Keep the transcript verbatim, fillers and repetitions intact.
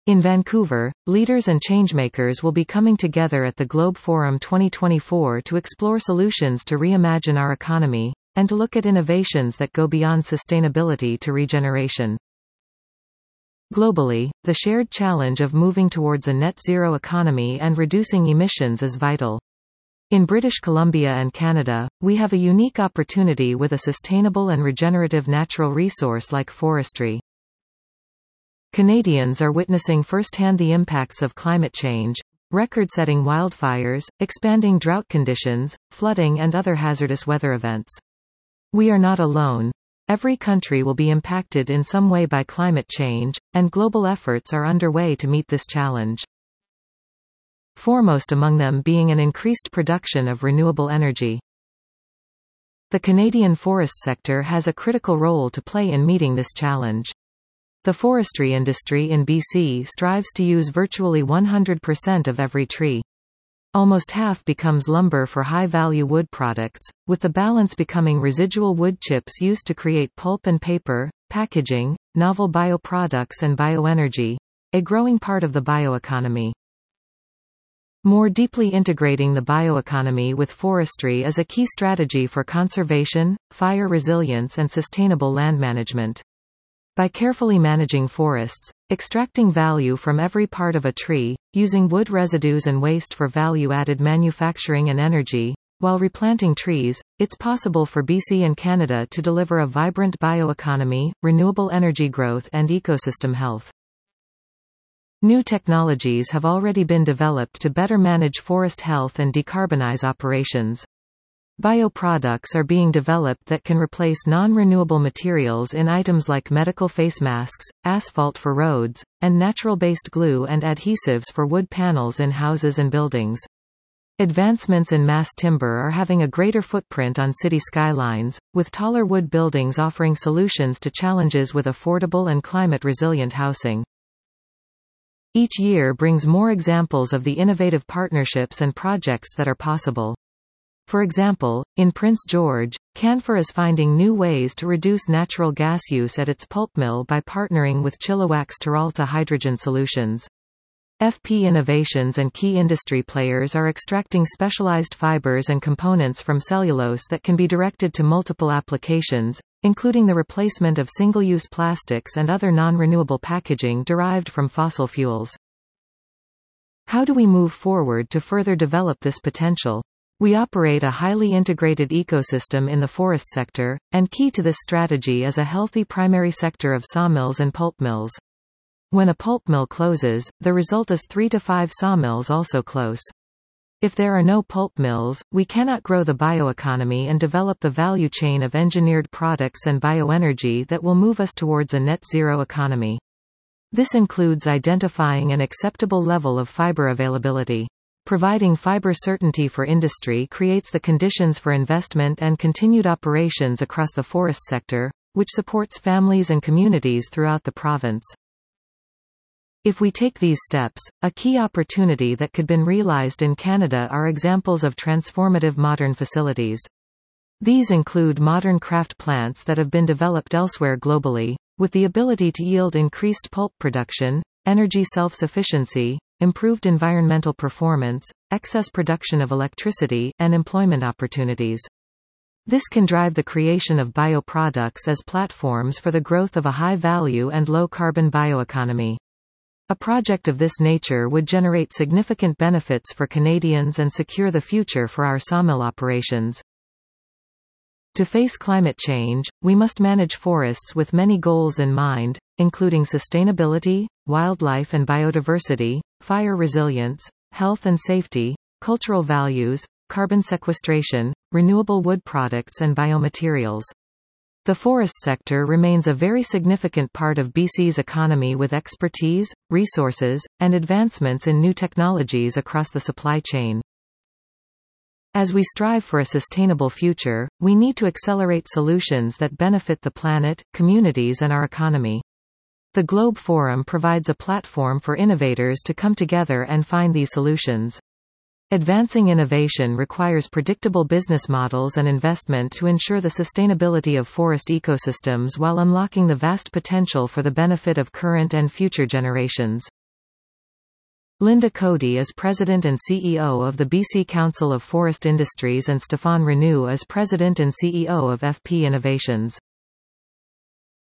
In Vancouver, leaders and changemakers will be coming together at the Globe Forum twenty twenty-four to explore solutions to reimagine our economy, and to look at innovations that go beyond sustainability to regeneration. Globally, the shared challenge of moving towards a net-zero economy and reducing emissions is vital. In British Columbia and Canada, we have a unique opportunity with a sustainable and regenerative natural resource like forestry. Canadians are witnessing firsthand the impacts of climate change, record-setting wildfires, expanding drought conditions, flooding and other hazardous weather events. We are not alone. Every country will be impacted in some way by climate change, and global efforts are underway to meet this challenge. Foremost among them being an increased production of renewable energy. The Canadian forest sector has a critical role to play in meeting this challenge. The forestry industry in B C strives to use virtually one hundred percent of every tree. Almost half becomes lumber for high-value wood products, with the balance becoming residual wood chips used to create pulp and paper, packaging, novel bioproducts and bioenergy, a growing part of the bioeconomy. More deeply integrating the bioeconomy with forestry is a key strategy for conservation, fire resilience and sustainable land management. By carefully managing forests, extracting value from every part of a tree, using wood residues and waste for value-added manufacturing and energy, while replanting trees, it's possible for B C and Canada to deliver a vibrant bioeconomy, renewable energy growth and ecosystem health. New technologies have already been developed to better manage forest health and decarbonize operations. Bioproducts are being developed that can replace non-renewable materials in items like medical face masks, asphalt for roads, and natural-based glue and adhesives for wood panels in houses and buildings. Advancements in mass timber are having a greater footprint on city skylines, with taller wood buildings offering solutions to challenges with affordable and climate-resilient housing. Each year brings more examples of the innovative partnerships and projects that are possible. For example, in Prince George, Canfor is finding new ways to reduce natural gas use at its pulp mill by partnering with Chilliwack's Teralta Hydrogen Solutions. F P Innovations and key industry players are extracting specialized fibers and components from cellulose that can be directed to multiple applications, including the replacement of single-use plastics and other non-renewable packaging derived from fossil fuels. How do we move forward to further develop this potential? We operate a highly integrated ecosystem in the forest sector, and key to this strategy is a healthy primary sector of sawmills and pulp mills. When a pulp mill closes, the result is three to five sawmills also close. If there are no pulp mills, we cannot grow the bioeconomy and develop the value chain of engineered products and bioenergy that will move us towards a net-zero economy. This includes identifying an acceptable level of fiber availability. Providing fiber certainty for industry creates the conditions for investment and continued operations across the forest sector, which supports families and communities throughout the province. If we take these steps, a key opportunity that could been realized in Canada are examples of transformative modern facilities. These include modern kraft plants that have been developed elsewhere globally, with the ability to yield increased pulp production, energy self-sufficiency, improved environmental performance, excess production of electricity, and employment opportunities. This can drive the creation of bioproducts as platforms for the growth of a high-value and low-carbon bioeconomy. A project of this nature would generate significant benefits for Canadians and secure the future for our sawmill operations. To face climate change, we must manage forests with many goals in mind, including sustainability, wildlife and biodiversity, fire resilience, health and safety, cultural values, carbon sequestration, renewable wood products and biomaterials. The forest sector remains a very significant part of B C's economy with expertise, resources, and advancements in new technologies across the supply chain. As we strive for a sustainable future, we need to accelerate solutions that benefit the planet, communities and our economy. The Globe Forum provides a platform for innovators to come together and find these solutions. Advancing innovation requires predictable business models and investment to ensure the sustainability of forest ecosystems while unlocking the vast potential for the benefit of current and future generations. Linda Cody is President and C E O of the B C Council of Forest Industries and Stefan Renew is President and C E O of F P Innovations.